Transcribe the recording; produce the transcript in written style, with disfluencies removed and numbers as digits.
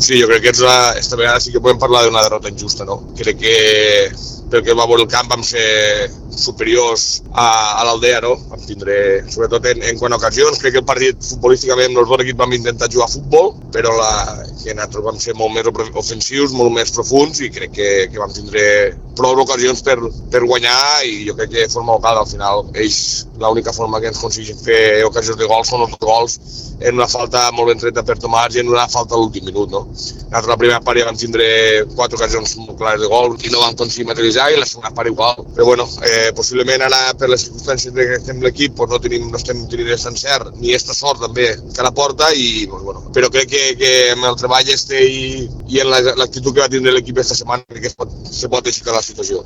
Sí, jo crec que esta vegada sí que podem parlar d'una derrota injusta, no? Crec que pel que va veure el camp vam ser superiors a l'Aldea, no? Vam tindre, sobretot en quant a ocasions, crec que el partit futbolísticament els dos equips vam intentar jugar a futbol, però que nosaltres vam ser molt més ofensius, molt més profuns i crec que vam tindre prou ocasions per guanyar i jo crec que de forma local al final ells l'única forma que ens aconsegueixen fer ocasions de gols són els gols en una falta molt ben treta per Tomàs i en una falta a l'últim minut, no? Nosaltres la primera part ja vam tindre 4 ocasions molt clares de gol i no vam aconseguir materialitzar i la segona part igual. Però bueno, possiblement ara per les circumstàncies que estem l'equip no estem tenint l'encert ni esta sort també que la porta i bueno, però crec que amb el treball i en l'actitud que va tindre l'equip esta setmana crec que se pot aixecar la situació.